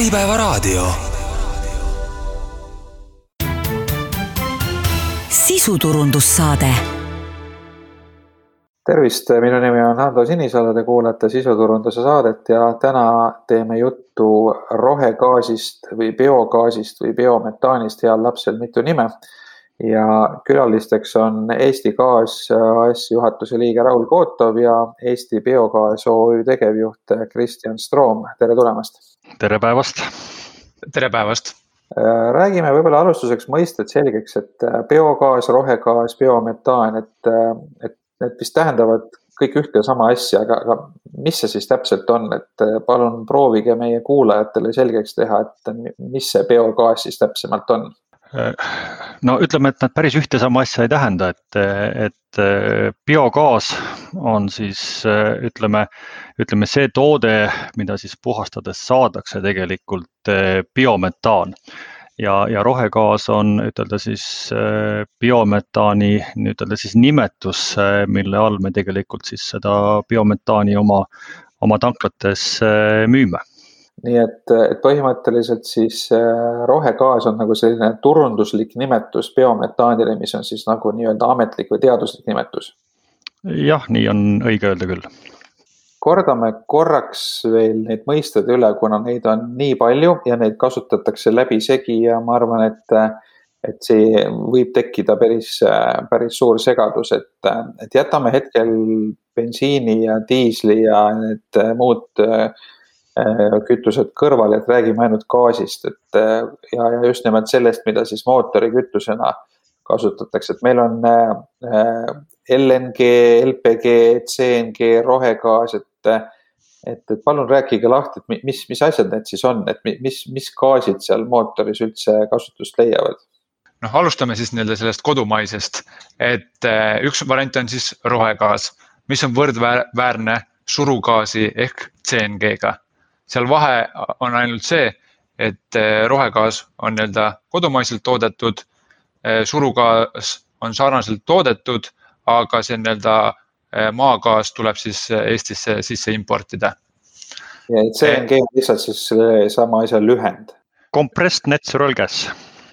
Äripäevaraadio. Sisuturundussaade. Tervist, minu nimi on Hando Sinisalu, te kuulate sisuturunduse saadet ja täna teeme juttu rohegaasist või biometaanist, heal lapsel mitu nime. Ja külalisteks on Eesti Gaas AS juhatuse liige Raul Kootov ja Eesti Biogaas OÜ tegevjuht Kristjan Stroom. Tere tulemast! Tere päevast! Tere päevast! Räägime võib-olla alustuseks mõisted selgeks, et biogaas, rohegaas, biometaan, et need vist tähendavad kõik ühte ja sama asja, aga mis see siis täpselt on? Et palun proovige meie kuulajatele selgeks teha, et mis see biogaas siis täpsemalt on? No ütleme, et nad päris ühte sama asja ei tähenda, et biogaas on siis ütleme see toode, mida siis puhastades saadakse tegelikult biometaan. Ja rohegaas on ütelda siis biometaani siis nimetus, mille all me tegelikult siis seda biometaani oma tanklates müüme. Nii et põhimõtteliselt siis rohegaas on nagu selline turunduslik nimetus biometaanile, mis on siis nagu nii-öelda ametlik või teaduslik nimetus. Jah, nii on õige öelda küll. Kordame korraks veel neid mõisted üle, kuna neid on nii palju ja neid kasutatakse läbisegi ja ma arvan, et see võib tekkida päris suur segadus, et jätame hetkel bensiini ja diisli ja need muud kütused kõrvale, et räägime ainult gaasist ja just nimelt sellest, mida siis mootori kütusena kasutatakse, et meil on LNG, LPG, CNG, rohegaas, et palun rääkige lahti, et mis asjad need siis on, et mis gaasid seal mootoris üldse kasutust leiavad? Alustame siis sellest kodumaisest, et üks variant on siis rohegaas, mis on võrdväärne surugaasi ehk CNG-ga. Seal vahe on ainult see, et rohegaas on kodumaiselt toodetud, surugaas on sarnaselt toodetud, aga see maagaas tuleb siis Eestisse sisse importida. Ja CNG on lihtsalt siis sama asja lühend. Compressed natural gas.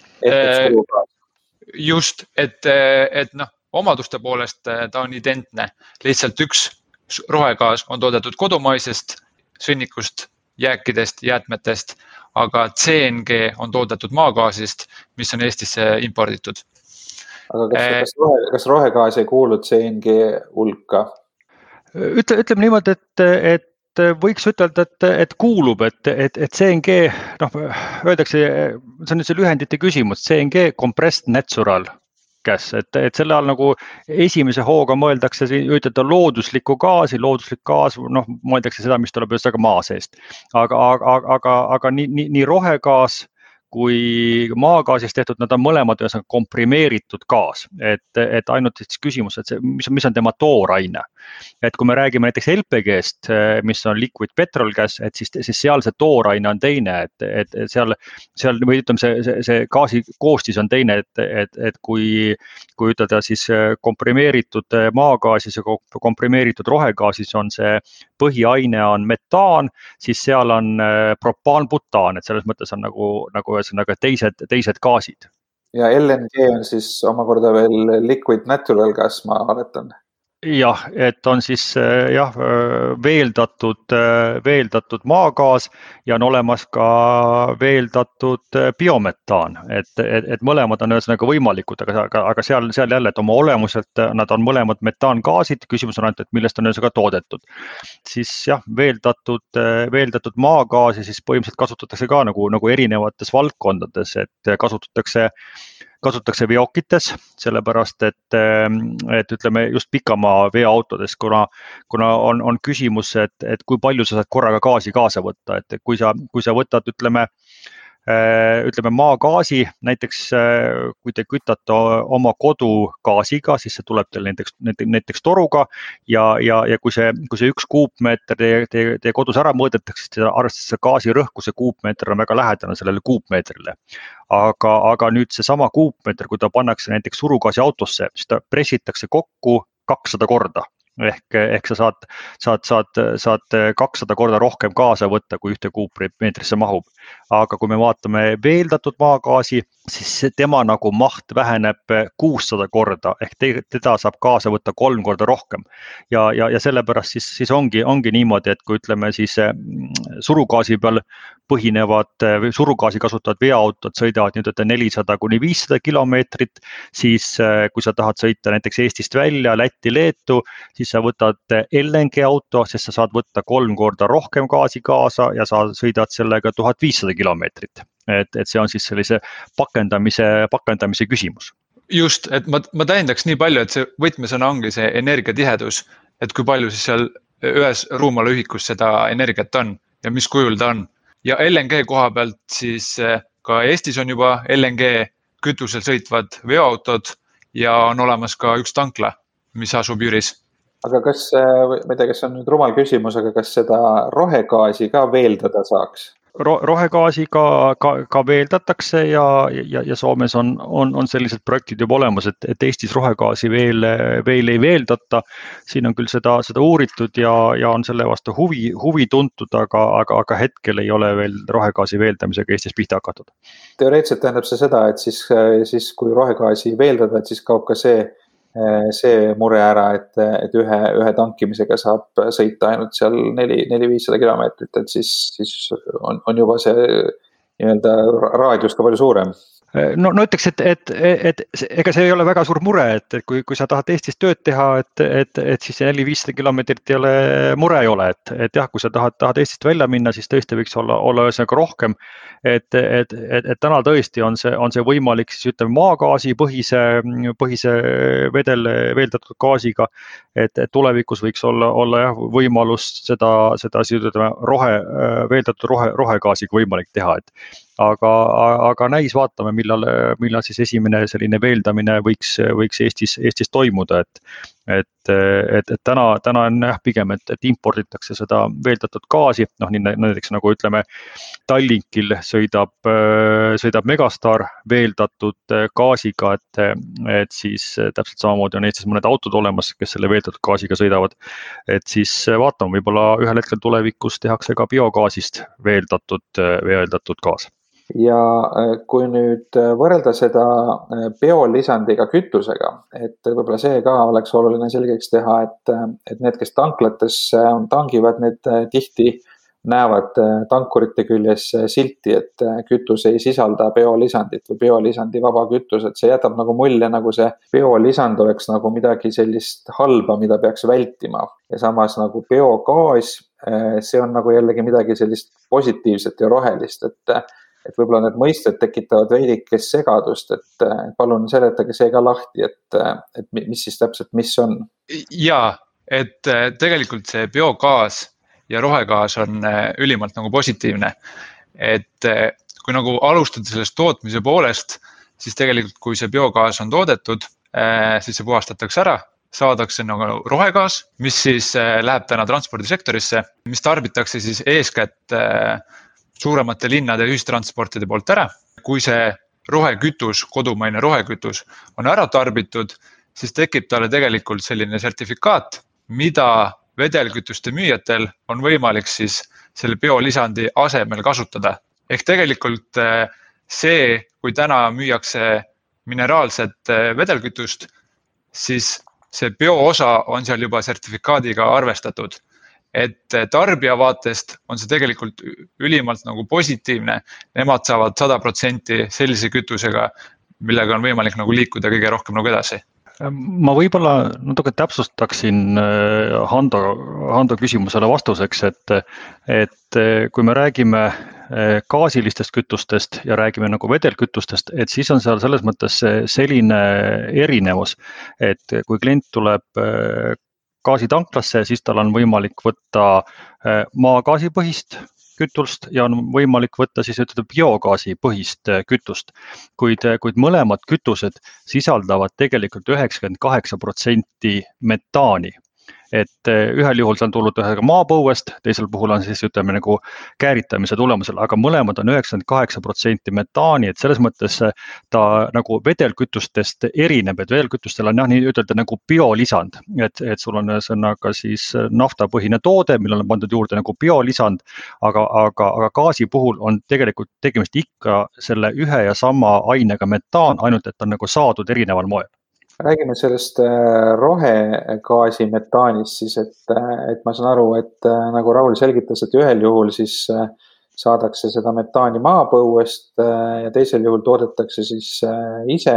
Just, et omaduste poolest ta on identne. Lihtsalt üks rohegaas on toodetud kodumaisest sõnnikust, jääkidest, jäätmetest, aga CNG on toodetud maagaasist, mis on Eestisse imporditud. Aga kas rohegaas ei kuulu CNG hulka? Ütleme niimoodi, et võiks ütelda, et kuulub, et CNG, öeldakse, see on see lühendite küsimus, CNG compressed natural gas, et selle all nagu esimese hooga mõeldakse ütelda looduslikku gaasi, looduslik gaas, mõeldakse seda, mis tuleb just maa seest. Aga nii rohegaas kui maagaasist tehtud, nad on mõlemad komprimeeritud gaas, et ainult küsimus, et mis on tema tooraine. Et kui me räägime näiteks LPG-st, mis on liquid petrol gas, et siis seal see tooraine on teine, et seal või ütleme, see gaasi koostis on teine, et kui ütelda siis komprimeeritud maagaasis ja komprimeeritud rohegaasis on see põhiaine on metaan, siis seal on propaan-butaan, et selles mõttes on nagu teised gaasid. Ja LNG on siis omakorda veel liquid natural gas, ma oletan. Jah, et on siis veeldatud maagaas ja on olemas ka veeldatud biometaan, et mõlemad on võimalikud, aga seal jälle, et oma olemuselt nad on mõlemad metaangaasid, küsimus on ainult, et millest on toodetud. Siis veeldatud maagaasi siis põhimõtteliselt kasutatakse ka nagu erinevates valdkondades, et kasutatakse veokites, sellepärast, et ütleme just pikamaa veoautodes, kuna on küsimus, et kui palju sa saad korraga gaasi kaasa võtta, et kui sa võtad, ütleme maagaasi, näiteks kui te kütate oma kodu gaasiga, siis see tuleb teil näiteks toruga ja kui see 1 kuupmeeter teie kodus ära mõõdetakse, siis arvestades see gaasirõhku, see kuupmeeter on väga lähedane sellele kuupmeetrile. Aga nüüd see sama kuupmeeter, kui ta pannakse näiteks surugaasi autosse, siis ta pressitakse kokku 200 korda. ehk sa saad 200 korda rohkem kaasa võtta, kui 1 kuupmeetrisse mahub. Aga kui me vaatame veeldatud maagaasi, siis tema nagu maht väheneb 600 korda ehk teda saab kaasa võtta 3 korda rohkem. Ja sellepärast siis ongi niimoodi, et kui ütleme siis surugaasi peal põhinevad või surugaasi kasutavad veoautod sõidavad 400–500 kilomeetrit, siis kui sa tahad sõita näiteks Eestist välja, Lätti, Leetu, siis sa võtad LNG auto, sest sa saad võtta 3 korda rohkem gaasi kaasa ja sa sõidad sellega 1500 kilomeetrit. Et see on siis sellise pakendamise küsimus. Just, et ma tähendaks nii palju, et see võtmesõna ongi see energiatihedus, et kui palju siis seal ühes ruumala ühikus seda energiat on ja mis kujul ta on. Ja LNG koha pealt siis ka Eestis on juba LNG kütusel sõitvad veoautod ja on olemas ka üks tankla, mis asub Jüris. Aga kas, ma ei tea, kas on nüüd rumal küsimus, aga kas seda rohegaasi ka veeldada saaks? Rohegaasi ka veeldatakse ja Soomes on sellised projektid juba olemas, et Eestis rohegaasi veel ei veeldata. Siin on küll seda uuritud ja on selle vastu huvi tuntud, aga hetkel ei ole veel rohegaasi veeldamisega Eestis pihta hakatud. Teoreetselt tähendab see seda, et siis kui rohegaasi veeldada, et siis kaob ka see mure ära, et ühe tankimisega saab sõita ainult seal 400–500 kilomeetrit, et siis on juba see nii-öelda raadius ka palju suurem. No ütleks, et ega see ei ole väga suur mure, et kui sa tahad Eestis tööd teha, et siis 400–500 kilomeetrit mure ei ole, et jah, kui sa tahad Eestist välja minna, siis tõesti võiks olla ühesõnaga rohkem, et täna tõesti on see võimalik siis ütleme maagaasi põhise veeldatud gaasiga, et tulevikus võiks olla jah, võimalus seda veeldatud rohegaasiga võimalik teha, aga näis vaatame, millal siis esimene selline veeldamine võiks Eestis toimuda, et täna on pigem, et imporditakse seda veeldatud gaasi, näiteks nagu ütleme, Tallinkil sõidab Megastar veeldatud gaasiga, et siis täpselt samamoodi on Eestis mõned autod olemas, kes selle veeldatud gaasiga sõidavad, et siis vaatame, võib-olla ühel hetkel tulevikus tehakse ka biogaasist veeldatud gaas. Ja kui nüüd võrrelda seda biolisandiga kütusega, et võib-olla see ka oleks oluline selgeks teha, et need, kes tanklates tangivad, need tihti näevad tankurite küljes silti, et kütus ei sisalda biolisandit või biolisandi vaba kütus, et see jätab nagu mulje, nagu see biolisand oleks nagu midagi sellist halba, mida peaks vältima. Ja samas nagu biogaas, see on nagu jällegi midagi sellist positiivset ja rohelist, et võib-olla need mõisted tekitavad veidike segadust, et palun seletage see ka lahti, et mis siis täpselt, mis on? Jaa, et tegelikult see biogaas ja rohegaas on ülimalt nagu positiivne, et kui nagu alustada sellest tootmise poolest, siis tegelikult kui see biogaas on toodetud, siis see puhastatakse ära, saadakse nagu rohegaas, mis siis läheb täna transpordisektorisse, mis tarbitakse siis eeskätt suuremate linnade ühistransportide poolt ära. Kui see rohekütus, kodumaine rohekütus on ära tarbitud, siis tekib talle tegelikult selline sertifikaat, mida vedelkütuste müüjatel on võimalik siis selle biolisandi asemel kasutada. Ehk tegelikult see, kui täna müüakse mineraalset vedelkütust, siis see bioosa on seal juba sertifikaadiga arvestatud. Et tarbija vaatest on see tegelikult ülimalt nagu positiivne. Nemad saavad 100% sellise kütusega, millega on võimalik nagu liikuda kõige rohkem nagu edasi. Ma võib-olla natuke täpsustaksin Hando küsimusele vastuseks, et kui me räägime gaasilistest kütustest ja räägime nagu vedelkütustest, et siis on seal selles mõttes selline erinevus, et kui klient tuleb gaasitanklasse, siis tal on võimalik võtta maagaasipõhist kütust ja on võimalik võtta siis biogaasi põhist kütust, kuid mõlemad kütused sisaldavad tegelikult 98% metaani. et ühel juhul see on tulnud ühega maapõuest, teisel puhul on siis ütleme nagu kääritamise tulemusel, aga mõlemad on 98% metaani, et selles mõttes ta nagu vedelkütustest erineb, et vedelkütustel on jah, nii ütelda nagu biolisand, et sul on ühesõnaga siis naftapõhine toode, millel on pandud juurde nagu biolisand, aga gaasi puhul on tegelikult tegemist ikka selle ühe ja sama ainega metaan, ainult et on nagu saadud erineval moel. Räägime sellest rohegaasi metaanist siis, et ma saan aru, et nagu Raul selgitas, et ühel juhul siis saadakse seda metaani maapõuest ja teisel juhul toodetakse siis ise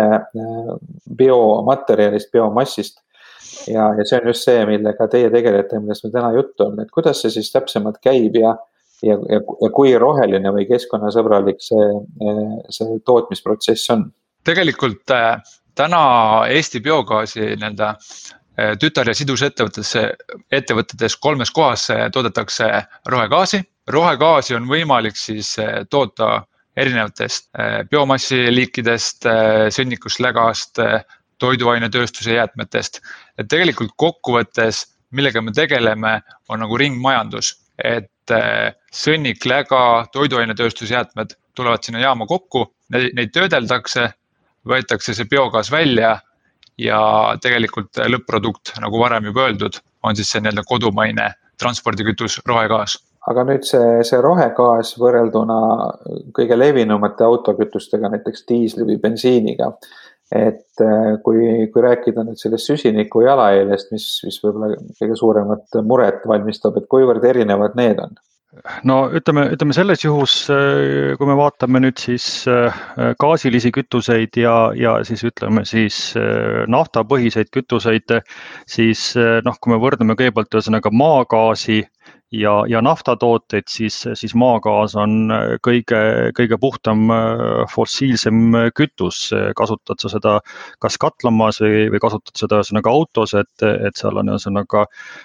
biomaterjalist, biomassist. Ja see on just see, millega teie tegelete, millest me täna juttu on, et kuidas see siis täpsemalt käib ja kui roheline või keskkonnasõbralik see tootmisprotsess on? Tegelikult täna Eesti biogaasi tütar- ja sidusettevõtetes 3 kohas toodetakse rohegaasi. Rohegaasi on võimalik siis toota erinevatest biomassiliikidest, sõnnikust, lägast, toiduainetööstuse jäätmetest. Et tegelikult kokkuvõttes, millega me tegeleme, on nagu ringmajandus, et sõnnik, läga, toiduainetööstuse jäätmed tulevad sinna jaama kokku, neid töödeldakse, võetakse see biogaas välja ja tegelikult lõpp-produkt, nagu varem juba öeldud, on siis see kodumaine transpordikütus rohegaas. Aga nüüd see rohegaas võrrelduna kõige levinumate autokütustega, näiteks diisli või bensiiniga, et kui rääkida nüüd sellest süsiniku jalajäljest, mis võib-olla kõige suuremat muret valmistab, et kuivõrd erinevad need on? No ütleme selles juhus, kui me vaatame nüüd siis gaasilisi kütuseid ja siis ütleme siis naftapõhiseid kütuseid, siis kui me võrdleme kõigepealt ühesõnaga maagaasi ja naftatooteid, siis maagaas on kõige puhtam fossiilsem kütus. Kasutad sa seda kas katlamaas või kasutad seda ühesõnaga autos, et seal on ühesõnaga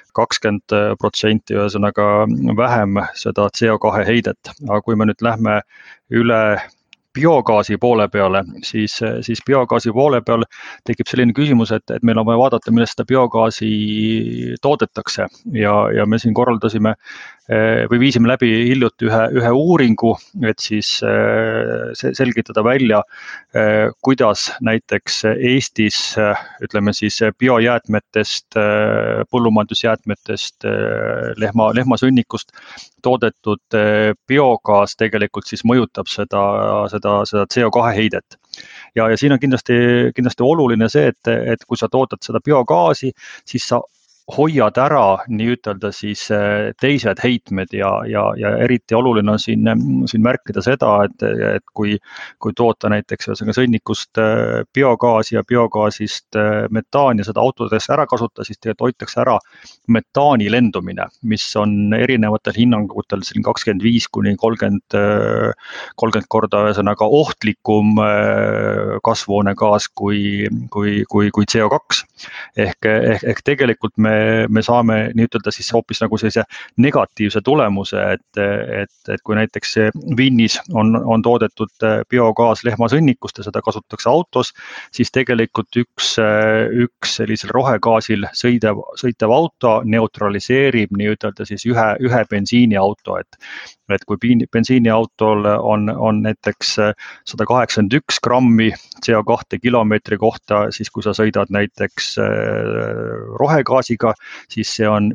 20% ühesõnaga vähem seda CO2 heidet. Aga kui me nüüd lähme üle biogaasi poole peale, siis biogaasi poole peal tekib selline küsimus, et meil on vaja vaadata, millest seda biogaasi toodetakse ja me siin korraldasime või viisime läbi hiljuti ühe uuringu, et siis selgitada välja, kuidas näiteks Eestis, ütleme siis biojäätmetest, põllumajandusjäätmetest, lehmasõnnikust toodetud biogaas tegelikult siis mõjutab seda CO2 heidet. Ja siin on kindlasti oluline see, et kui sa toodad seda biogaasi, siis sa hoiad ära nii ütelda siis teised heitmed ja eriti oluline on siin märkida seda, et kui toota näiteks sõnnikust biogaasi ja biogaasist metaani ja seda autodes ära kasuta, siis tegelikult hoitakse ära metaani lendumine, mis on erinevatel hinnangutel 25–30 korda ühesõnaga ohtlikum kasvuhoonegaas kui CO2. Ehk tegelikult me saame nii ütelda siis hoopis nagu sellise negatiivse tulemuse, et kui näiteks Vinnis on toodetud biogaas lehmasõnnikust ja seda kasutatakse autos, siis tegelikult üks sellisel rohegaasil sõitev auto neutraliseerib nii ütelda siis ühe bensiiniauto, et kui bensiiniautol on näiteks 181 grammi CO2 kilomeetri kohta, siis kui sa sõidad näiteks rohegaasiga, siis see on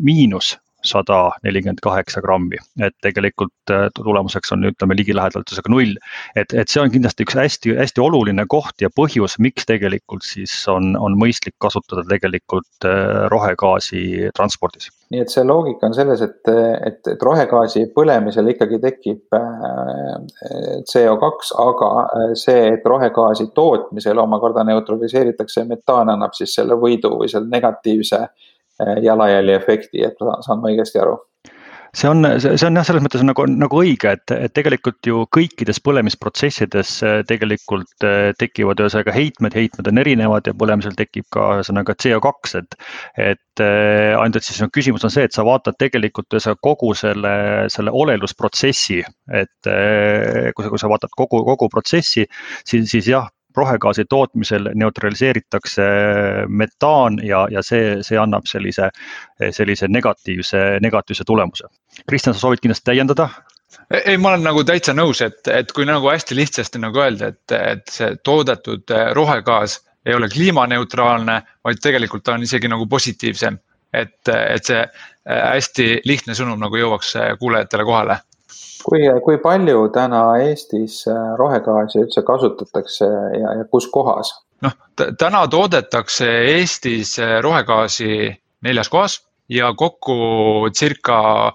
-148 grammi, et tegelikult tulemuseks on ütleme ligilähedalt 0. Et see on kindlasti üks hästi oluline koht ja põhjus, miks tegelikult siis on mõistlik kasutada tegelikult rohegaasi transpordis. Nii et see loogika on selles, et rohegaasi põlemisel ikkagi tekib CO2, aga see, et rohegaasi tootmisel omakorda neutraliseeritakse metaan, annab siis selle võidu või selle negatiivse jalajälje efekti, et saan ma õigesti aru? See on jah selles mõttes nagu õige, et tegelikult ju kõikides põlemisprotsessides tegelikult tekivad ühesõnaga heitmed on erinevad ja põlemisel tekib ka ühesõnaga CO2, et ainult siis küsimus on see, et sa vaatad tegelikult kogu selle olelusprotsessi, et kui sa vaatad kogu protsessi, siis jah, rohegaasi tootmisel neutraliseeritakse metaan ja see annab sellise negatiivse tulemuse. Kristjan, sa soovid kindlasti täiendada? Ei, ma olen nagu täitsa nõus, et kui nagu hästi lihtsasti nagu öelda, et see toodetud rohegaas ei ole kliimaneutraalne, vaid tegelikult on isegi nagu positiivsem, et see hästi lihtne sõnum nagu jõuaks kuulajatele kohale. Kui palju täna Eestis rohegaasi üldse kasutatakse ja kus kohas? Täna toodetakse Eestis rohegaasi 4 kohas ja kokku circa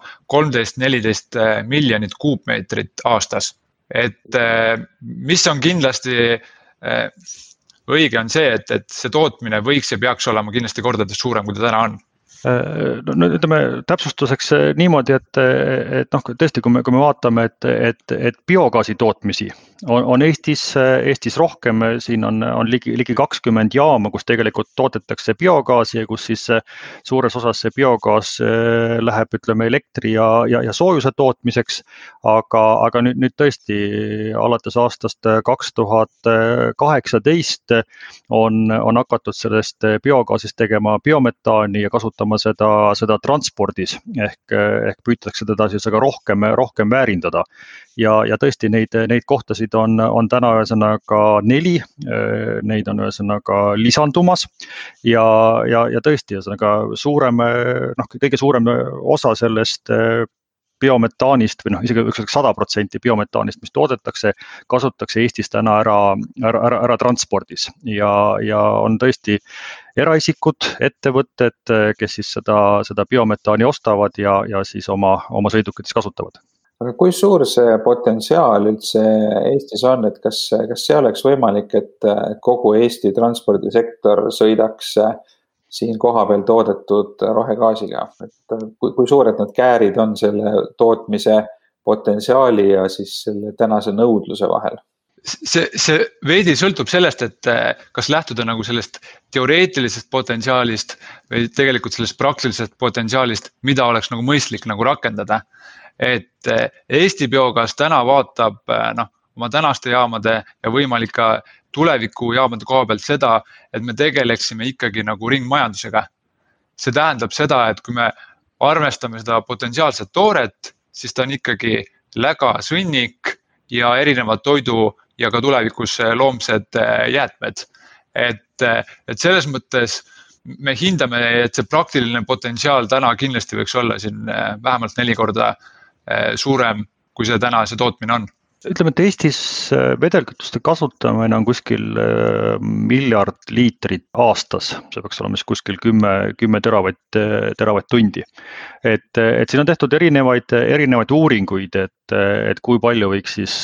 13-14 miljonit kuupmeetrit aastas. Et mis on kindlasti õige on see, et see tootmine võiks ja peaks olema kindlasti kordades suurem, kui ta täna on. No ütleme täpsustuseks niimoodi, et tõesti, kui me vaatame, et biogaasi tootmisi on Eestis rohkem, siin on ligi 20 jaama, kus tegelikult toodetakse biogaasi ja kus siis suures osas see biogaas läheb, ütleme, elektri ja soojuse tootmiseks, aga nüüd tõesti alates aastast 2018 on hakatud sellest biogaasist tegema biometaani ja kasutama seda transpordis ehk püütakse teda siis aga rohkem väärindada. Ja tõesti neid kohtasid on täna ühesõnaga 4, neid on ühesõnaga lisandumas ja tõesti ühesõnaga kõige suurem osa sellest biometaanist või isegi 100% biometaanist, mis toodetakse, kasutatakse Eestis täna ära transpordis ja on tõesti eraisikud, ettevõtted, kes siis seda biometaani ostavad ja siis oma sõidukites kasutavad. Aga kui suur see potentsiaal üldse Eestis on, et kas see oleks võimalik, et kogu Eesti transpordisektor sõidaks siin kohapeal toodetud rohegaasiga? Et kui suured need käärid on selle tootmise potentsiaali ja siis selle tänase nõudluse vahel? See veidi sõltub sellest, et kas lähtuda nagu sellest teoreetilisest potentsiaalist või tegelikult sellest praktilisest potentsiaalist, mida oleks nagu mõistlik nagu rakendada. Et Eesti biogaas täna vaatab oma tänaste jaamade ja võimalik ka tuleviku jaamade koha pealt seda, et me tegeleksime ikkagi nagu ringmajandusega. See tähendab seda, et kui me arvestame seda potentsiaalset tooret, siis ta on ikkagi läga, sõnnik ja erinevad toidu ja ka tulevikus loomsed jäätmed. Et selles mõttes me hindame, et see praktiline potentsiaal täna kindlasti võiks olla siin vähemalt 4 korda suurem, kui see täna see tootmine on. Ütleme, et Eestis vedelkütuste kasutamine on kuskil 1 miljard liitrit aastas, see peaks olema siis kuskil 10 teravatt-tundi. Et siin on tehtud erinevaid uuringuid, et kui palju võiks siis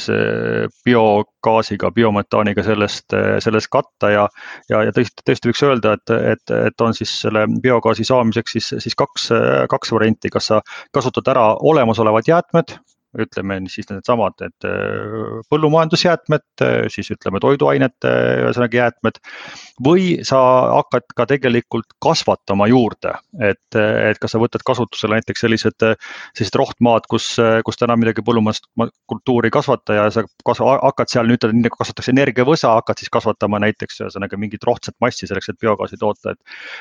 biogaasiga, biometaaniga sellest katta ja tõesti võiks öelda, et on siis selle biogaasi saamiseks siis kaks varianti, kas sa kasutad ära olemasolevad jäätmed, ütleme siis need samad põllumajandusjäätmed, siis ütleme toiduainete jäätmed või sa hakkad ka tegelikult kasvatama juurde, et kas sa võtad kasutusele näiteks sellised rohtmaad, kus täna midagi põllumajanduskultuuri kasvata ja sa hakkad seal nüüd kasvatakse energiavõsa, hakkad siis kasvatama näiteks mingit rohtset massi selleks, et biogaasi toota,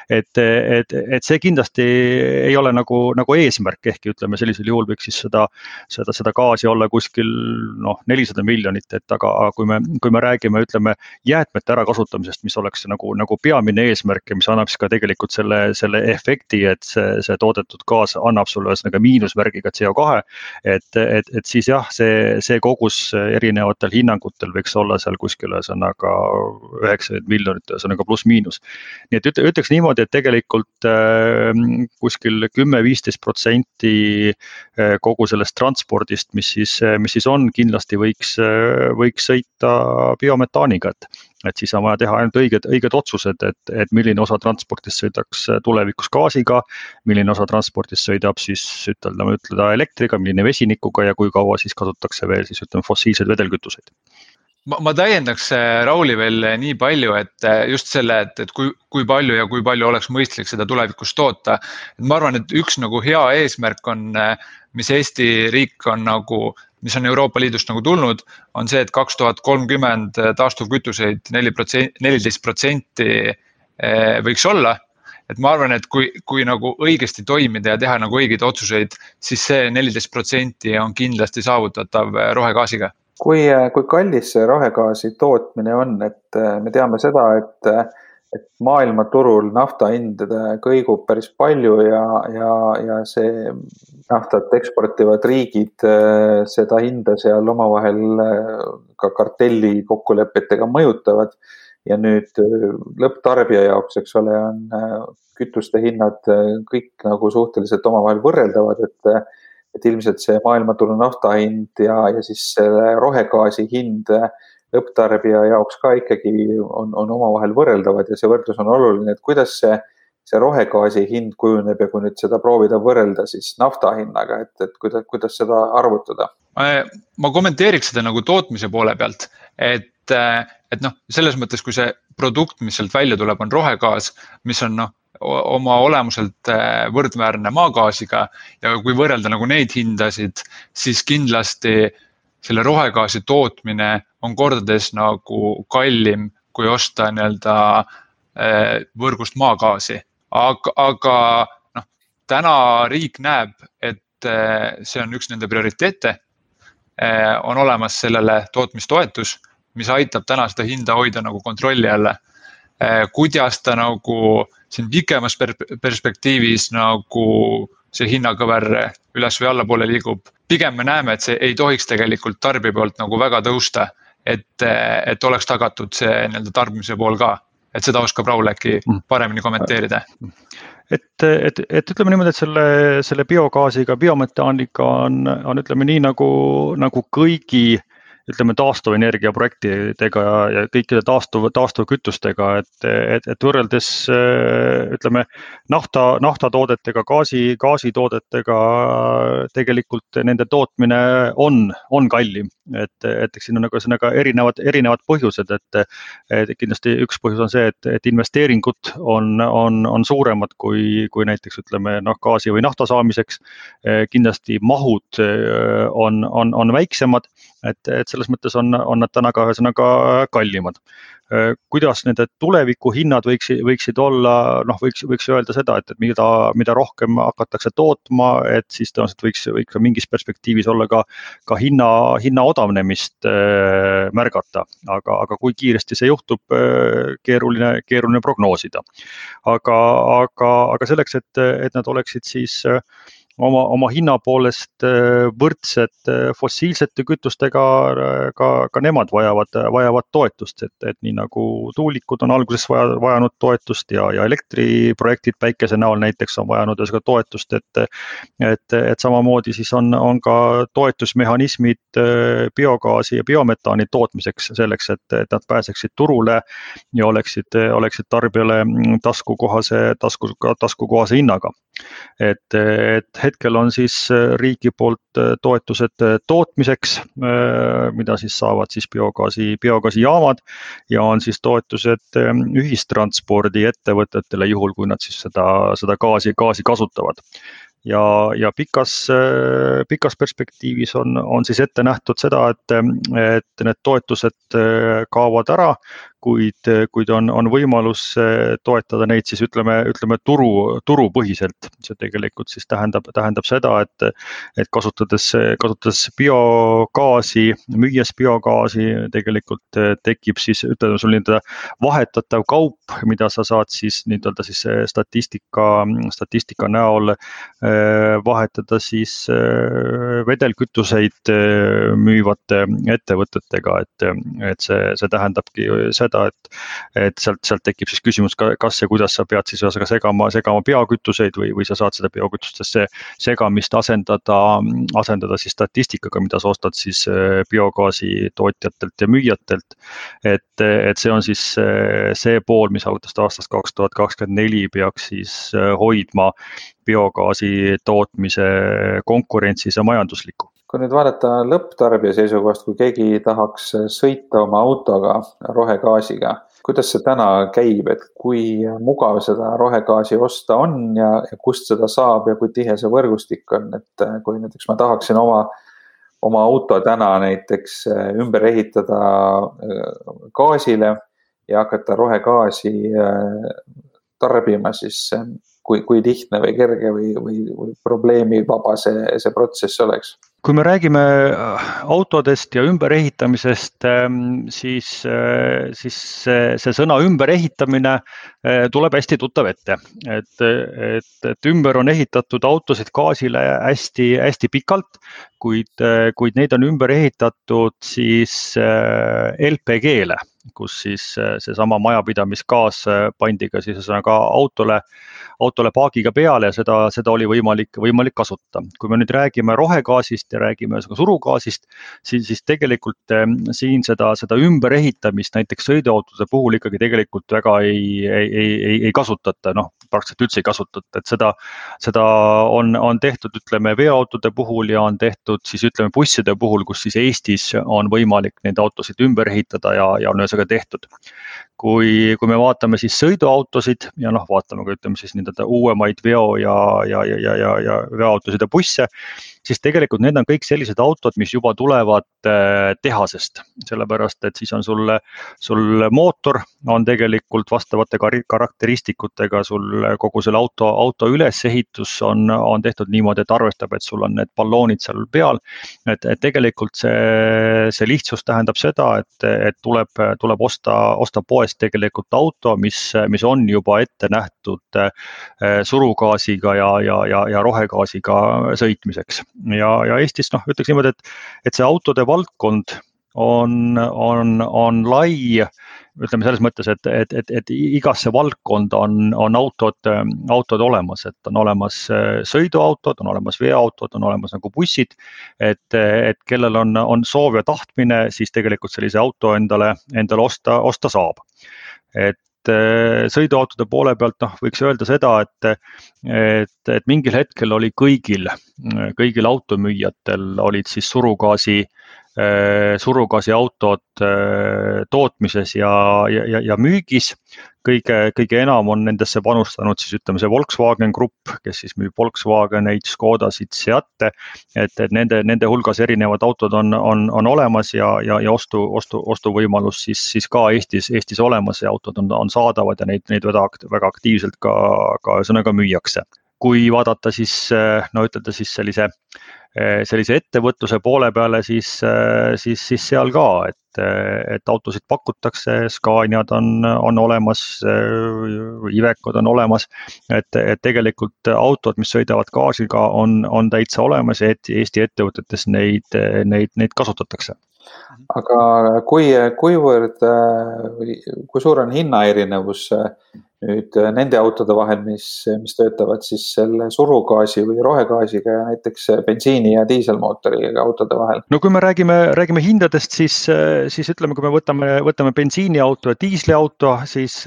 et see kindlasti ei ole nagu eesmärk, ehkki ütleme sellisel juhul võiks siis seda gaasi olla kuskil 400 miljonit, aga kui me räägime, ütleme, jäätmete ärakasutamisest, mis oleks nagu peamine eesmärk ja mis annab siis ka tegelikult selle efekti, et see toodetud gaas annab sulle miinusmärgiga CO2, et siis jah, see kogus erinevatel hinnangutel võiks olla seal kuskil 90 miljonit, pluss-miinus. Nii et ütleks niimoodi, et tegelikult kuskil 10-15% kogu sellest transpordist, mis siis on, kindlasti võiks sõita biometaaniga, et siis on vaja teha ainult õiged otsused, et milline osa transpordist sõidaks tulevikus gaasiga, milline osa transpordist sõidab siis ütelda elektriga, milline vesinikuga ja kui kaua siis kasutatakse veel siis fossiilseid vedelkütuseid. Ma täiendaks Rauli veel nii palju, et just selle, et kui palju oleks mõistlik seda tulevikus toota. Et ma arvan, et üks nagu hea eesmärk on, mis Eesti riik on nagu mis on Euroopa Liidust nagu tulnud, on see, et 2030 taastuvkütuseid 14% võiks olla. Et ma arvan, et kui nagu õigesti toimida ja teha nagu õigeid otsuseid, siis see 14% on kindlasti saavutatav rohegaasiga. Kui kallis see rohegaasi tootmine on, et me teame seda, et maailmaturul nafta hind kõigub päris palju ja see naftat eksportivad riigid seda hinda seal omavahel ka kartelli kokkulepetega mõjutavad ja nüüd lõpptarbija jaoks, eks ole, on kütuste hinnad kõik nagu suhteliselt omavahel võrreldavad, et ilmselt see maailmaturu nafta hind ja siis rohegaasi hind lõpptarbija jaoks ka ikkagi on omavahel võrreldavad ja see võrdlus on oluline, et kuidas see rohegaasi hind kujuneb ja kui nüüd seda proovida võrrelda siis nafta hinnaga, et kuidas seda arvutada? Ma kommenteeriks seda nagu tootmise poole pealt, et noh, selles mõttes, kui see produkt, mis sealt välja tuleb, on rohegaas, mis on oma olemuselt võrdväärne maagaasiga ja kui võrrelda nagu neid hindasid, siis kindlasti selle rohegaasi tootmine on kordades nagu kallim, kui osta nii-öelda võrgust maagaasi. Aga täna riik näeb, et see on üks nende prioriteete, on olemas sellele tootmistoetus, mis aitab täna seda hinda hoida nagu kontrolli alla. Kuidas ta nagu siin pikemas perspektiivis nagu see hinnakõver üles või allapoole liigub. Pigem me näeme, et see ei tohiks tegelikult tarbija poolt nagu väga tõusta, et oleks tagatud see nii-öelda tarbimise pool ka. Et seda oskab Raul äkki paremini kommenteerida. Et ütleme niimoodi, et selle biogaasiga, biometaaniga on ütleme nii nagu kõigi ütleme taastuvenergia projektidega ja kõikide taastuvkütustega, et võrreldes ütleme naftatoodetega, gaasitoodetega tegelikult nende tootmine on kallim, et eks siin on nagu erinevad põhjused, et kindlasti üks põhjus on see, et investeeringud on suuremad kui näiteks ütleme gaasi või nafta saamiseks, kindlasti mahud on väiksemad, et selles mõttes on nad täna ka kallimad. Kuidas nende tuleviku hinnad võiksid olla, võiks öelda seda, et mida rohkem hakatakse tootma, et siis tõenäoliselt võiks mingis perspektiivis olla ka hinna odavnemist märgata, aga kui kiiresti see juhtub, keeruline prognoosida. Aga selleks, et nad oleksid siis oma hinna poolest võrdsed fossiilsete kütustega, ka nemad vajavad toetust, et nii nagu tuulikud on alguses vajanud toetust ja elektriprojektid päikese näol näiteks on vajanud seda toetust, et samamoodi siis on ka toetusmehhanismid biogaasi ja biometaani tootmiseks selleks, et nad pääseksid turule ja oleksid tarbijale taskukohase hinnaga. Et hetkel on siis riigi poolt toetused tootmiseks, mida siis saavad siis biogaasijaamad ja on siis toetused ühistranspordi ettevõtetele juhul, kui nad siis seda gaasi kasutavad. Ja pikas perspektiivis on siis ette nähtud seda, et need toetused kaovad ära, kuid on võimalus toetada neid siis ütleme turupõhiselt. See tegelikult siis tähendab seda, et kasutades biogaasi, müües biogaasi, tegelikult tekib siis ütleme sul vahetatav kaup, mida sa saad siis statistika näol vahetada siis vedelkütuseid müüvate ettevõtetega, et see tähendabki seda, et sealt tekib siis küsimus, kas ja kuidas sa pead siis segama biokütuseid või sa saad seda biokütustesse segamist asendada siis statistikaga, mida sa ostad siis biogaasi tootjatelt ja müüjatelt, et see on siis see pool, mis aastast 2024 peaks siis hoidma biogaasi tootmise konkurentsis ja majanduslikku. Kui nüüd vaadata lõpptarbija seisukohast, kui keegi tahaks sõita oma autoga rohegaasiga, kuidas see täna käib, et kui mugav seda rohegaasi osta on ja kust seda saab ja kui tihe see võrgustik on, et kui näiteks ma tahaksin oma oma auto täna näiteks ümber ehitada gaasile ja hakata rohegaasi tarbima, siis kui lihtne või kerge või probleemivaba see protsess oleks. Kui me räägime autodest ja ümberehitamisest, siis see sõna ümberehitamine tuleb hästi tuttav ette. Et ümber on ehitatud autosid gaasile hästi pikalt, kuid neid on ümber ehitatud siis LPG-le, kus siis seesama majapidamisgaas pandi ka siis autole paagiga peale ja seda oli võimalik kasutada. Kui me nüüd räägime rohegaasist ja räägime surugaasist, siis tegelikult siin seda ümberehitamist näiteks sõiduautode puhul ikkagi tegelikult väga ei kasutata, praktiliselt üldse ei kasutata, et seda on tehtud, ütleme, veoautode puhul ja on tehtud siis, ütleme, busside puhul, kus siis Eestis on võimalik neid autosid ümber ehitada ja on ühesõnaga tehtud. Kui me vaatame siis sõiduautosid ja vaatame ka, ütleme siis uuemaid veo- ja veoautosid ja busse, siis tegelikult need on kõik sellised autod, mis juba tulevad tehasest, sellepärast et siis on sul mootor on tegelikult vastavate karakteristikutega, sul kogu selle auto ülesehitus on tehtud niimoodi, et arvestab, et sul on need balloonid seal peal, et tegelikult see lihtsus tähendab seda, et tuleb osta poest tegelikult auto, mis on juba ette nähtud surugaasiga ja rohegaasiga sõitmiseks. Ja Eestis ütleks niimoodi, et see autode valdkond on lai, ütleme selles mõttes, et igasse valdkonda on autod olemas, et on olemas sõiduautod, on olemas veoautod, on olemas nagu bussid, et kellel on soov ja tahtmine, siis tegelikult sellise auto endale osta saab. Et sõiduautode poole pealt võiks öelda seda, et mingil hetkel oli kõigil automüüjatel olid siis surugaasi autod tootmises ja müügis. Kõige enam on nendesse panustanud siis, ütleme, see Volkswagen Grupp, kes siis müüb Volkswageneid, Škodasid, Seate, et nende hulgas erinevad autod on olemas ja ostuvõimalus siis ka Eestis olemas ja autod on saadavad ja neid väga aktiivselt ka ühesõnaga müüakse. Kui vaadata siis, ütelda siis sellise ettevõtluse poole peale, siis seal ka, et autosid pakutakse, Scaniad on olemas, Ivecod on olemas, et tegelikult autod, mis sõidavad gaasiga, on täitsa olemas ja Eesti ettevõtetes neid kasutatakse. Aga kui suur on hinnaerinevus nüüd nende autode vahel, mis töötavad siis selle surugaasi või rohegaasiga ja näiteks bensiini- ja diiselmootoriga autode vahel? No kui me räägime hindadest, siis ütleme, kui me võtame bensiiniauto ja diisliauto, siis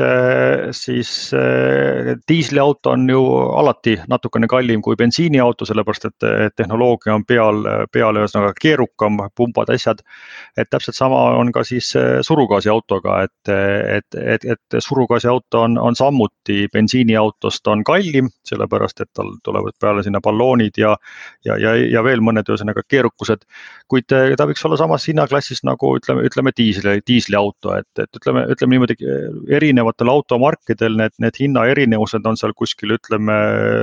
diisliauto on ju alati natukene kallim kui bensiiniauto, sellepärast et tehnoloogia on peal ühesõnaga keerukam, pumbad, asjad. Et täpselt sama on ka siis surugaasi autoga, et surugaasi auto on samuti bensiiniautost on kallim, sellepärast et tal tulevad peale sinna balloonid ja veel mõned ühesõnaga keerukused, kuid ta võiks olla samas hinnaklassis nagu ütleme diisliauto, et ütleme niimoodi erinevatel automarkidel need hinnaerinevused on seal kuskil ütleme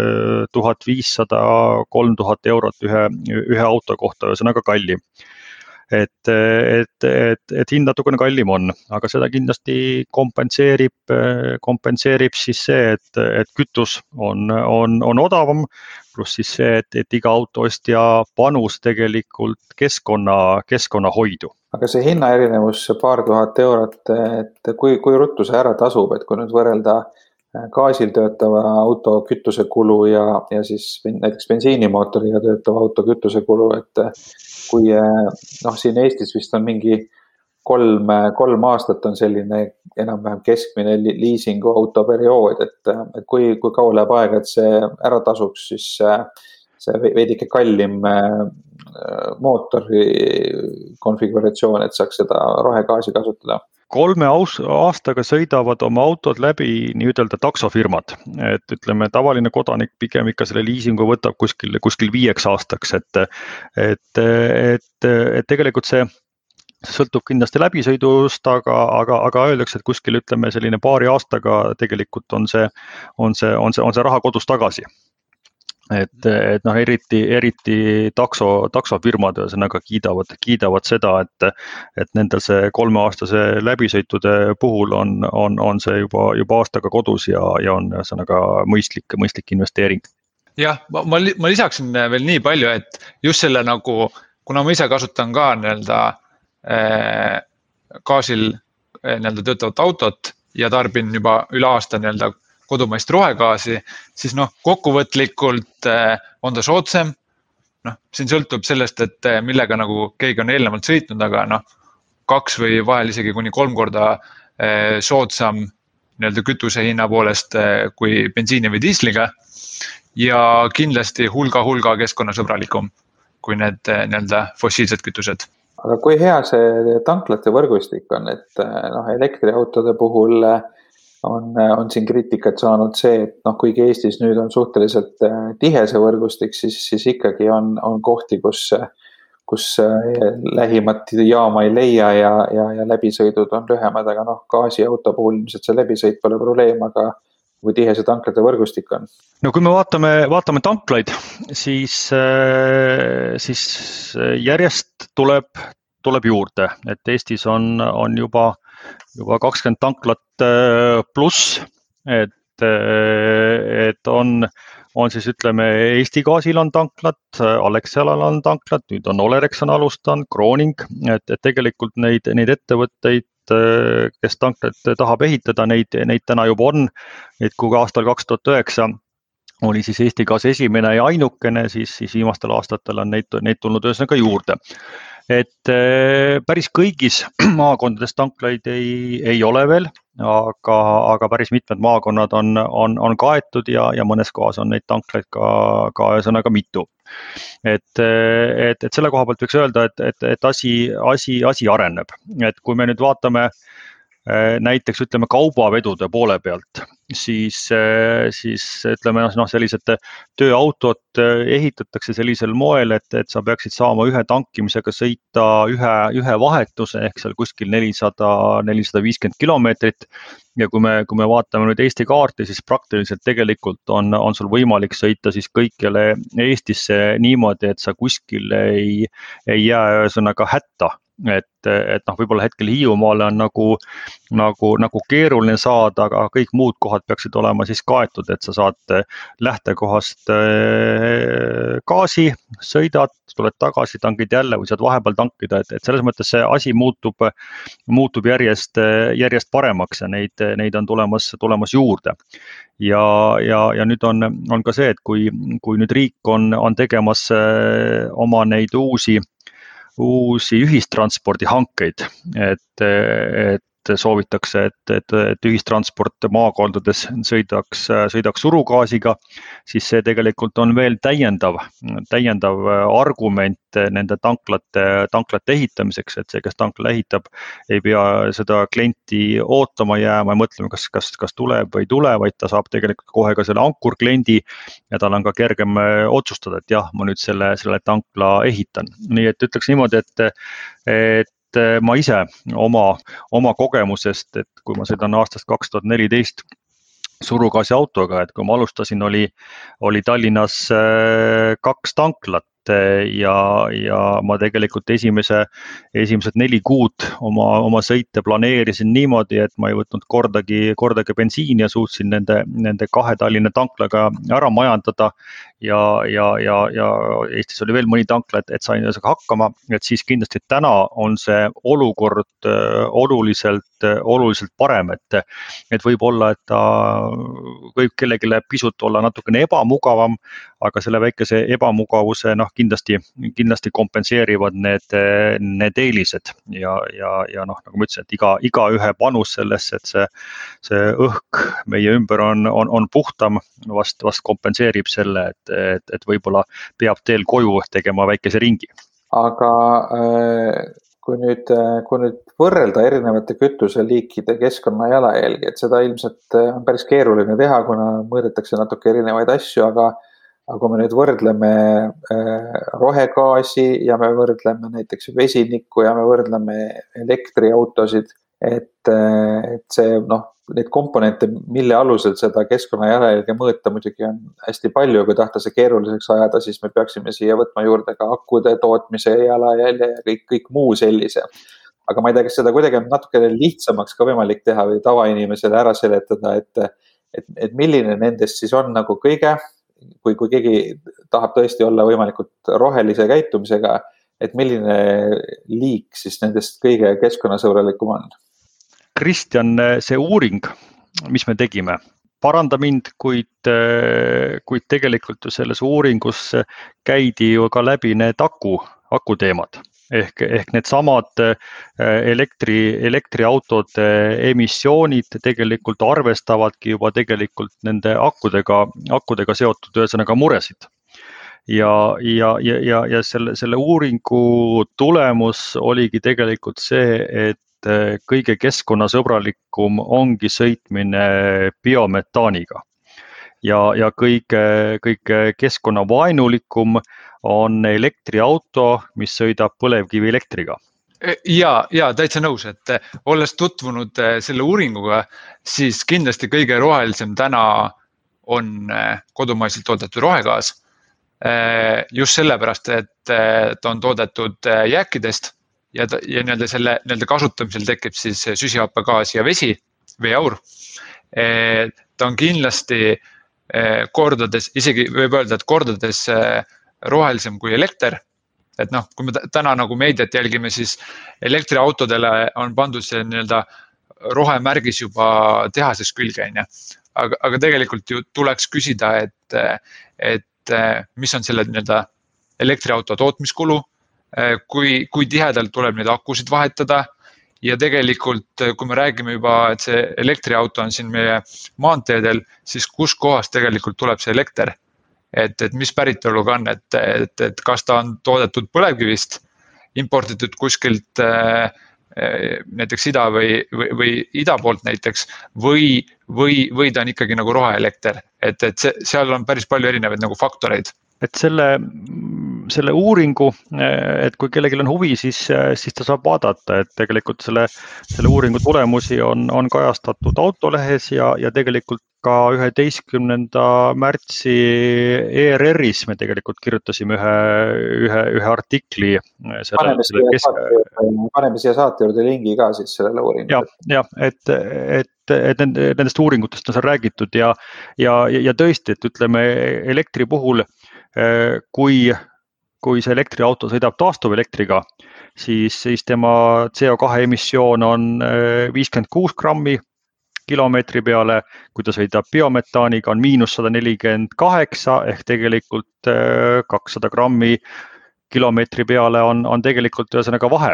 1500–3000 eurot ühe auto kohta, ühesõnaga kallim. Et hind natukene kallim on, aga seda kindlasti kompenseerib siis see, et kütus on odavam, pluss siis see, et iga autoostja panus tegelikult keskkonnahoidu. Aga see hinnaerinevus paar tuhat eurot, et kui ruttu see ära tasub, et kui nüüd võrrelda gaasil töötava auto kütusekulu ja siis näiteks bensiinimootoriga töötava auto kütusekulu, et kui siin Eestis vist on mingi 3 aastat on selline enam-vähem keskmine liisingu autoperiood, et kui kaua läheb aega, et see ära tasuks, see veidike kallim mootori konfiguratsioon, et saaks seda rohegaasi kasutada. 3 aastaga sõidavad oma autod läbi nii-ütelda taksofirmad, et ütleme, tavaline kodanik pigem ikka selle liisingu võtab kuskil 5 aastaks, et tegelikult see sõltub kindlasti läbisõidust, aga öeldakse, et kuskil ütleme selline paari aastaga tegelikult on see raha kodus tagasi. Et noh, eriti taksofirmad ühesõnaga kiidavad seda, et nendel see 3-aastase läbisõitude puhul on see juba aastaga kodus ja on ühesõnaga mõistlik investeering. Jah, ma lisaksin veel nii palju, et just selle nagu, kuna ma ise kasutan ka gaasil töötavat autot ja tarbin juba üle aasta kodumaist rohegaasi, siis kokkuvõtlikult on ta soodsam. Siin sõltub sellest, et millega nagu keegi on eelnevalt sõitnud, aga 2 või vahel isegi kuni 3 korda soodsam kütuse hinna poolest kui bensiini või diisliga ja kindlasti hulga keskkonnasõbralikum kui need fossiilsed kütused. Aga kui hea see tanklate võrgustik on, et elektriautode puhul on siin kriitikat saanud see, et kuigi Eestis nüüd on suhteliselt tihe see võrgustik, siis ikkagi on kohti, kus lähimat jaama ei leia ja läbisõidud on lühemad, aga gaasiauto puhul ilmselt see läbisõit pole probleem, aga kui tihe see tanklate võrgustik on? No kui me vaatame tanklaid, siis järjest tuleb juurde, et Eestis on juba 20 tanklat pluss, et on siis ütleme Eesti gaasil on tanklad, Alexelal on tanklad, nüüd on Olerexon alustanud, Crooning, et tegelikult neid ettevõtteid, kes tanklat tahab ehitada, neid täna juba on, et kui aastal 2009 oli siis Eesti gaas esimene ja ainukene, siis viimastel aastatel on neid tulnud ühesõnaga juurde. Et päris kõigis maakondades tanklaid ei ole veel, aga päris mitmed maakonnad on kaetud ja mõnes kohas on neid tanklaid ka ühesõnaga mitu. Et selle koha pealt võiks öelda, et asi areneb. Et kui me nüüd vaatame näiteks ütleme kaubavedude poole pealt, siis ütleme sellised tööautod ehitatakse sellisel moel, et sa peaksid saama ühe tankimisega sõita ühe vahetuse ehk seal kuskil 400-450 kilomeetrit. Ja kui me vaatame nüüd Eesti kaarti, siis praktiliselt tegelikult on sul võimalik sõita siis kõikjale Eestisse niimoodi, et sa kuskil ei jää ühesõnaga hätta. Et võib-olla hetkel Hiiumaale on nagu keeruline saada, aga kõik muud kohad peaksid olema siis kaetud, et sa saad lähtekohast gaasi, sõidad, tuled tagasi, tankid jälle või saad vahepeal tankida, et selles mõttes see asi muutub järjest paremaks ja neid on tulemas juurde. Ja nüüd on ka see, et kui nüüd riik on tegemas oma neid uusi ühistranspordihankeid, et soovitakse, et ühistransport maakondades sõidaks surugaasiga, siis see tegelikult on veel täiendav argument nende tanklate ehitamiseks, et see, kes tankla ehitab, ei pea seda klienti ootama jääma ja mõtlema, kas tuleb või ei tule, vaid ta saab tegelikult kohe ka selle ankurkliendi ja tal on ka kergem otsustada, et jah, ma nüüd selle tankla ehitan. Nii et ütleks niimoodi, et ma ise oma kogemusest, et kui ma sõidan aastast 2014 surugaasi autoga, et kui ma alustasin, oli Tallinnas 2 tanklat ja ma tegelikult esimesed 4 kuud oma sõite planeerisin niimoodi, et ma ei võtnud kordagi bensiini ja suutsin nende 2 Tallinna tanklaga ära majandada ja Eestis oli veel mõni tankla, et sain hakkama, et siis kindlasti täna on see olukord oluliselt oluliselt parem, et võib olla, et ta võib kellelegi pisut olla natukene ebamugavam, aga selle väikese ebamugavuse kindlasti kompenseerivad need eelised ja nagu ma ütlesin, et iga ühe panus sellesse, et see õhk meie ümber on puhtam, vast kompenseerib selle, et võib-olla peab teel koju tegema väikese ringi. Aga kui nüüd võrrelda erinevate kütuseliikide keskkonna jalajälgi, et seda ilmselt on päris keeruline teha, kuna mõõdetakse natuke erinevaid asju, aga kui me nüüd võrdleme rohegaasi ja me võrdleme näiteks vesinikku ja me võrdleme elektriautosid, et see neid komponente, mille alusel seda keskkonna jalajälge mõõta muidugi on hästi palju, kui tahta see keeruliseks ajada, siis me peaksime siia võtma juurde ka akude tootmise jalajälje ja kõik muu sellise. Aga ma ei tea, kas seda kuidagi on natuke lihtsamaks ka võimalik teha või tavainimesele ära seletada, et milline nendest siis on nagu kõige, kui keegi tahab tõesti olla võimalikult rohelise käitumisega, et milline liik siis nendest kõige keskkonnasõbralikum on? Kristjan, see uuring, mis me tegime, paranda mind, kuid tegelikult selles uuringus käidi ju ka läbi need akuteemad ehk need samad elektriautode emissioonid tegelikult arvestavadki juba tegelikult nende akkudega seotud ühesõnaga muresid. Ja selle uuringu tulemus oligi tegelikult see, et kõige keskkonnasõbralikum ongi sõitmine biometaaniga ja kõige keskkonnavaenulikum on elektriauto, mis sõidab põlevkivi elektriga. Ja täitsa nõus, et olles tutvunud selle uuringuga, siis kindlasti kõige rohelisem täna on kodumaiselt toodetud rohegaas. Just sellepärast, et ta on toodetud jääkidest ja nende kasutamisel tekib siis süsihappegaas ja vesi, veeaur. Ta on kindlasti kordades, isegi võib öelda, et kordades rohelisem kui elekter. Et kui me täna nagu meediat jälgime, siis elektriautodele on pandud see rohemärgis juba tehases külge. Aga tegelikult ju tuleks küsida, et mis on selle elektriauto tootmiskulu, kui tihedalt tuleb neid akusid vahetada ja tegelikult, kui me räägime juba, et see elektriauto on siin meie maanteedel, siis kus kohas tegelikult tuleb see elekter, et mis päritoluga on, et kas ta on toodetud põlevkivist, importitud kuskilt näiteks ida või ida poolt näiteks või ta on ikkagi nagu roheelekter, et seal on päris palju erinevaid nagu faktoreid. Et selle uuringu, et kui kellelgi on huvi, siis ta saab vaadata, et tegelikult selle uuringu tulemusi on kajastatud Autolehes ja tegelikult ka 11. märtsi ERR-is me tegelikult kirjutasime ühe artikli. Paneme siia saate juurde lingi ka siis sellele uuringule. Ja, et nendest uuringutest on seal räägitud ja tõesti, et ütleme elektri puhul, kui see elektriauto sõidab taastuvelektriga, siis tema CO2 emissioon on 56 grammi kilomeetri peale, kui ta sõidab biometaaniga on -148 ehk tegelikult 200 grammi kilomeetri peale on tegelikult ühesõnaga vahe,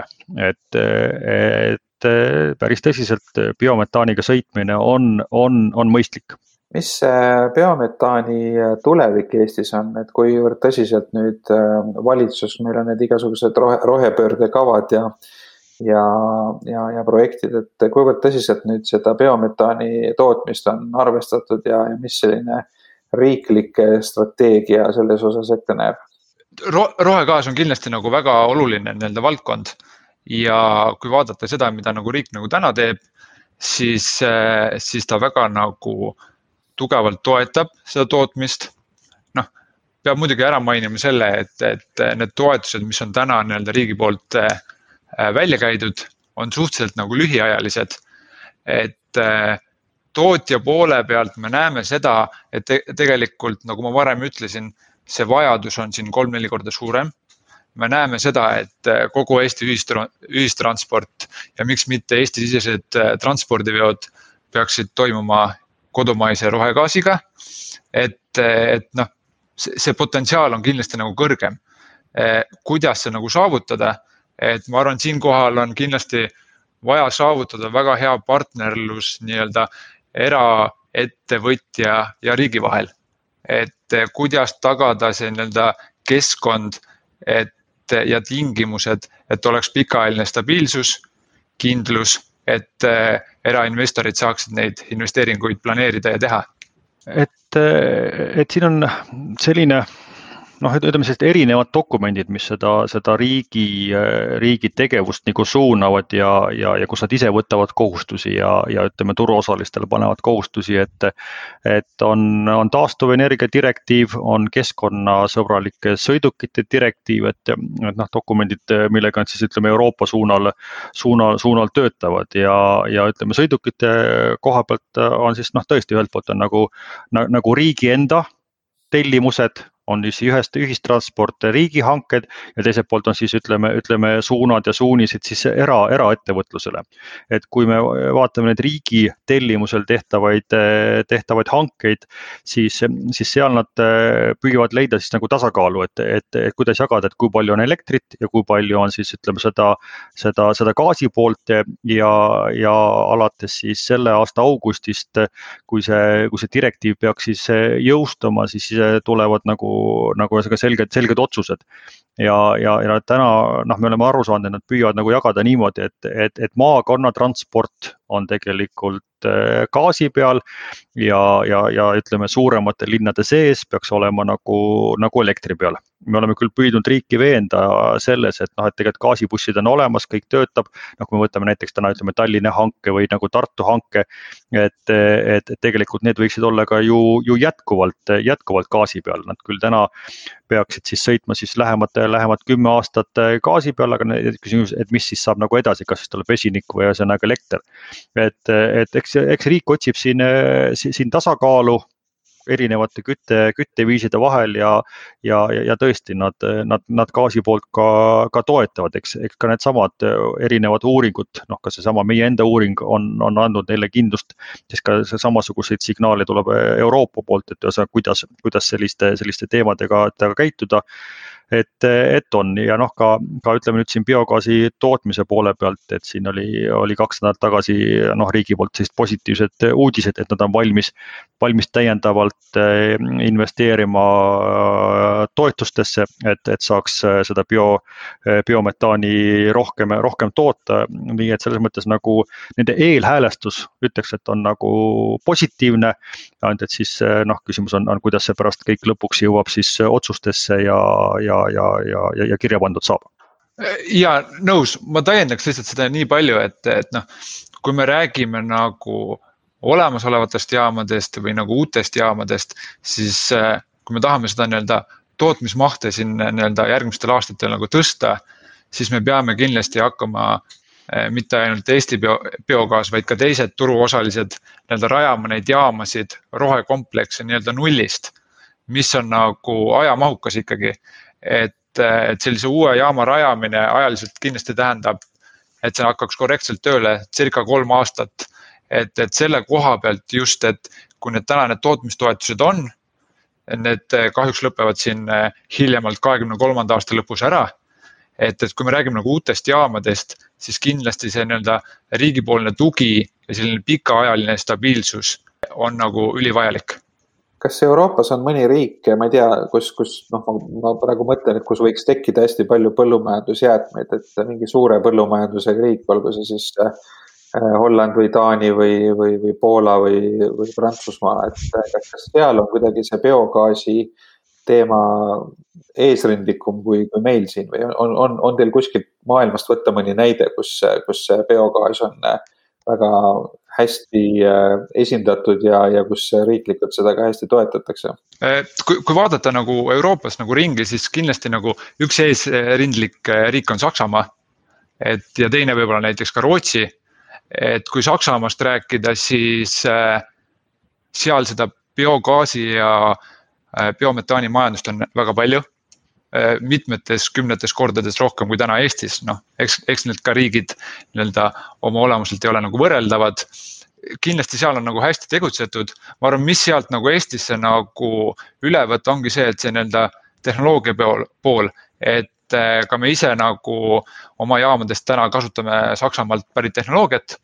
et päris tõsiselt biometaaniga sõitmine on mõistlik. Mis biometaani tulevik Eestis on, et kuivõrd tõsiselt nüüd valitsus, meil on need igasugused rohepöördekavad ja projektid, et kuivõrd tõsiselt nüüd seda biometaani tootmist on arvestatud ja mis selline riiklik strateegia selles osas ette näeb? Rohegaas on kindlasti nagu väga oluline valdkond ja kui vaadata seda, mida nagu riik nagu täna teeb, siis ta väga nagu tugevalt toetab seda tootmist. Peab muidugi ära mainima selle, et need toetused, mis on täna riigi poolt välja käidud, on suhteliselt nagu lühiajalised. Et tootja poole pealt me näeme seda, et tegelikult, nagu ma varem ütlesin, see vajadus on siin 3-4 korda suurem. me näeme seda, et kogu Eesti ühistransport ja miks mitte Eesti-sisesed transpordiveod peaksid toimuma kodumaise rohegaasiga, et noh, see potentsiaal on kindlasti nagu kõrgem. Kuidas see nagu saavutada, et ma arvan, siinkohal on kindlasti vaja saavutada väga hea partnerlus nii-öelda eraettevõtja ja riigi vahel. Et kuidas tagada see nii-öelda keskkond ja tingimused, et oleks pikaajaline stabiilsus, kindlus, et erainvestorid saaksid neid investeeringuid planeerida ja teha. Et siin on selline, ütleme sellist erinevad dokumendid, mis seda riigi tegevust nagu suunavad ja kus nad ise võtavad kohustusi ja ütleme turuosalistele panevad kohustusi, et on taastuvenergia direktiiv, on keskkonnasõbralike sõidukite direktiiv, et dokumendid, millega nad siis ütleme Euroopa suunal töötavad ja ütleme sõidukite koha pealt on siis tõesti ühelt poolt on nagu riigi enda tellimused, on siis ühistransport riigihanked ja teiselt poolt on siis ütleme suunad ja suunised siis eraettevõtlusele. Et kui me vaatame need riigi tellimusel tehtavaid hankeid, siis seal nad püüavad leida siis nagu tasakaalu, et kuidas jagada, et kui palju on elektrit ja kui palju on siis ütleme seda gaasi poolt ja alates siis selle aasta augustist, kui see direktiiv peaks siis jõustuma, siis tulevad nagu selged otsused. Ja täna me oleme aru saanud, et nad püüavad nagu jagada niimoodi, et maakonnatransport on tegelikult gaasi peal ja ütleme suuremate linnade sees peaks olema nagu elektri peal. Me oleme küll püüdnud riiki veenda selles, et tegelikult gaasibussid on olemas, kõik töötab, kui me võtame näiteks täna ütleme Tallinna hanke või nagu Tartu hanke, et tegelikult need võiksid olla ka ju jätkuvalt gaasi peal. Nad küll täna peaksid siis sõitma siis lähemad 10 aastat gaasi peal, aga küsimus, et mis siis saab nagu edasi, kas siis tuleb vesinik või ühesõnaga elekter. Et eks riik otsib siin tasakaalu erinevate kütteviiside vahel ja tõesti nad gaasi poolt ka toetavad, eks ka need samad erinevad uuringud, ka see sama meie enda uuring on andnud neile kindlust, siis ka samasuguseid signaale tuleb Euroopa poolt, et kuidas selliste teemadega käituda. Et on ja ka ütleme nüüd siin biogaasi tootmise poole pealt, et siin oli 2 nädalat tagasi riigi poolt sellist positiivsed uudised, et nad on valmis täiendavalt investeerima toetustesse, et saaks seda biometaani rohkem toota, nii et selles mõttes nagu nende eelhäälestus ütleks, et on nagu positiivne, ainult et siis küsimus on, kuidas see pärast kõik lõpuks jõuab siis otsustesse ja kirja pandud saab. Ja nõus, ma täiendaks lihtsalt seda nii palju, et kui me räägime nagu olemasolevatest jaamadest või nagu uutest jaamadest, siis kui me tahame seda nii-öelda tootmismahte siin nii-öelda järgmistel aastatel nagu tõsta, siis me peame kindlasti hakkama mitte ainult Eesti biogaas, vaid ka teised turuosalised nii-öelda rajama neid jaamasid rohekomplekse nii-öelda nullist, mis on nagu ajamahukas ikkagi. Et sellise uue jaama rajamine ajaliselt kindlasti tähendab, et see hakkaks korrektselt tööle circa 3 aastat. Et selle koha pealt just, et kui need täna need tootmistoetused on, need kahjuks lõpevad siin hiljemalt 23. aasta lõpus ära. Et kui me räägime nagu uutest jaamadest, siis kindlasti see nii-öelda riigipoolne tugi ja selline pikaajaline stabiilsus on nagu ülivajalik. Kas Euroopas on mõni riik, ma ei tea, kus ma praegu mõtlen, et kus võiks tekkida hästi palju põllumajandusjäätmeid, et mingi suure põllumajandusega riik, olgu see siis Holland või Taani või Poola või Prantsusmaa, et kas seal on kuidagi see biogaasi teema eesrindlikum kui meil siin või on teil kuskilt maailmast võtta mõni näide, kus biogaas on väga hästi esindatud ja kus riiklikult seda ka hästi toetatakse? Kui vaadata nagu Euroopas nagu ringi, siis kindlasti nagu üks eesrindlik riik on Saksamaa ja teine võib-olla näiteks ka Rootsi. Et kui Saksamaast rääkida, siis seal seda biogaasi ja biometaani majandust on väga palju. mitmetes 10 kordades rohkem kui täna Eestis. Eks need ka riigid oma olemuselt ei ole nagu võrreldavad. Kindlasti seal on nagu hästi tegutsetud. Ma arvan, mis sealt nagu Eestisse nagu ülevõtt ongi see, et see tehnoloogia pool, et ka me ise nagu oma jaamadest täna kasutame Saksamaalt pärit tehnoloogiat.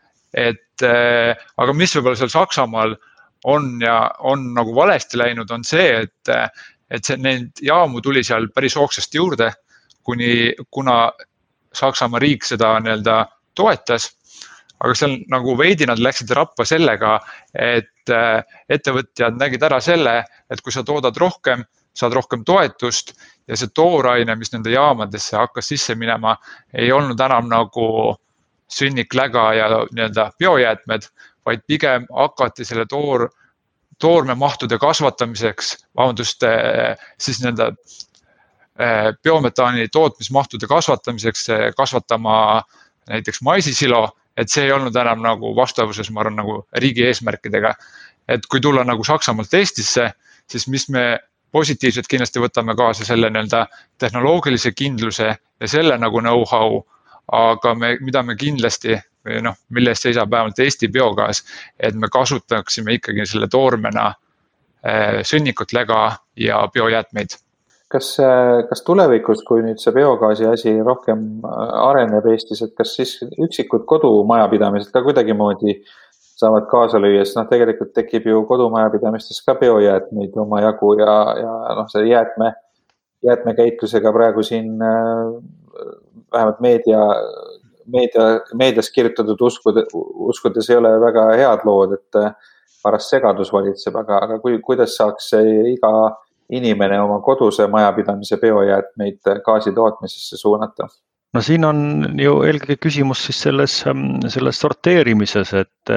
Aga mis võib-olla seal Saksamaal on nagu valesti läinud, on see, et neid jaamu tuli seal päris hoogsasti juurde, kuna Saksamaa riik seda toetas. Aga seal nagu veidi nad läksid rappa sellega, et ettevõtjad nägid ära selle, et kui sa toodad rohkem, saad rohkem toetust ja see tooraine, mis nende jaamadesse hakkas sisse minema, ei olnud enam nagu sünnik, läga ja biojäätmed, vaid pigem hakati selle toormemahtude kasvatamiseks, siis biometaani tootmismahtude kasvatamiseks kasvatama näiteks maisisilo, et see ei olnud enam nagu vastavuses, ma arvan, nagu riigi eesmärkidega. Et kui tulla nagu Saksamaalt Eestisse, siis mis me positiivselt kindlasti võtame kaasa selle tehnoloogilise kindluse ja selle nagu know-how, aga mida me kindlasti, milles seisab vähemalt Eesti biogaas, et me kasutaksime ikkagi selle toormena sünnikut, läga ja biojäätmeid. Kas tulevikus, kui nüüd see biogaasi asi rohkem areneb Eestis, et kas siis üksikud kodumajapidamised ka kuidagimoodi saavad kaasa lüüa, sest tegelikult tekib ju kodumajapidamistes ka biojäätmeid oma jagu ja see jäätmekäitlusega praegu siin vähemalt meedias kirjutatud uskudes ei ole väga head lood, et paras segadus valitseb, aga kuidas saaks iga inimene oma koduse majapidamise biojäätmeid gaasi tootmisesse suunata? No siin on ju eelkõige küsimus siis selles sorteerimises,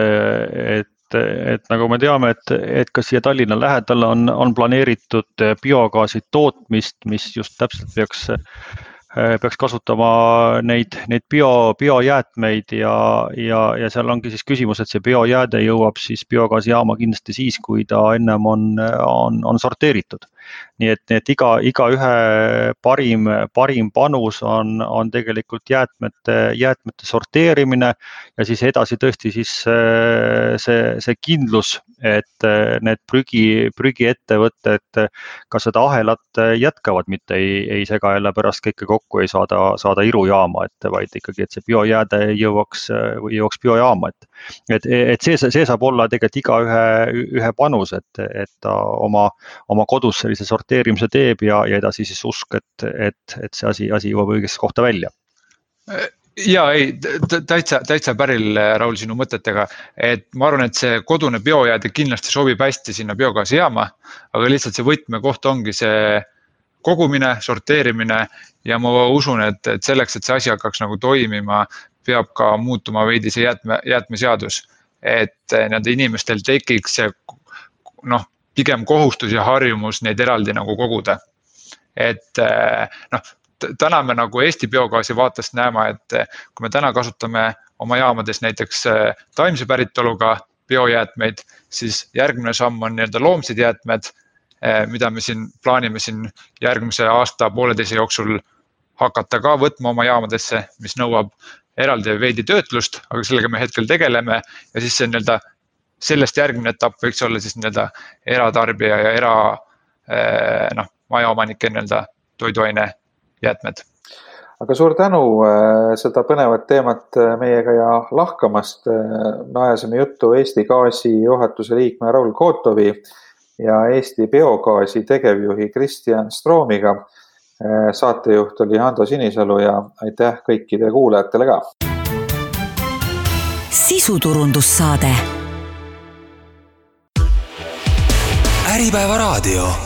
et nagu me teame, et ka siia Tallinna lähedal on planeeritud biogaasi tootmist, mis just täpselt peaks kasutama neid biojäätmeid ja seal ongi siis küsimus, et see biojääde jõuab siis biogaasijaama kindlasti siis, kui ta ennem on sorteeritud. Nii et iga ühe parim panus on tegelikult jäätmete sorteerimine ja siis edasi tõesti siis see kindlus, et need prügiettevõtted ka seda ahelat jätkavad, mitte ei sega jälle pärast kõike kokku, ei saada irujaama, vaid ikkagi, et see biojääde jõuaks biojaama. Et see saab olla tegelikult iga ühe panus, et ta oma kodus sellise sorteerimise teeb ja edasi siis usk, et see asi jõuab õigesse kohta välja. Ja ei, täitsa päril, Raul, sinu mõtetega, et ma arvan, et see kodune biojääde kindlasti sobib hästi sinna biogaasijaama, aga lihtsalt see võtmekoht ongi see kogumine, sorteerimine ja ma usun, et selleks, et see asi hakkaks nagu toimima, peab ka muutuma veidi see jäätmeseadus, et nende inimestel tekiks see pigem kohustus ja harjumus neid eraldi nagu koguda. Et täna me nagu Eesti biogaasi vaatest näeme, et kui me täna kasutame oma jaamades näiteks taimse päritoluga biojäätmeid, siis järgmine samm on loomsed jäätmed, mida me plaanime järgmise aasta pooleteise jooksul hakata ka võtma oma jaamadesse, mis nõuab eraldi veidi töötlust, aga sellega me hetkel tegeleme ja siis see sellest järgmine etapp võiks olla siis eratarbija ja majaomanike toiduaine jäätmed. Aga suur tänu seda põnevat teemat meiega ja lahkamast. Me ajasime juttu Eesti Gaasi juhatuse liikme Raul Kotovi ja Eesti Biogaasi tegevjuhi Kristjan Stroomiga. Saatejuht oli Hando Sinisalu ja aitäh kõikide kuulajatele ka. Sisuturundussaade. Äripäeva raadio.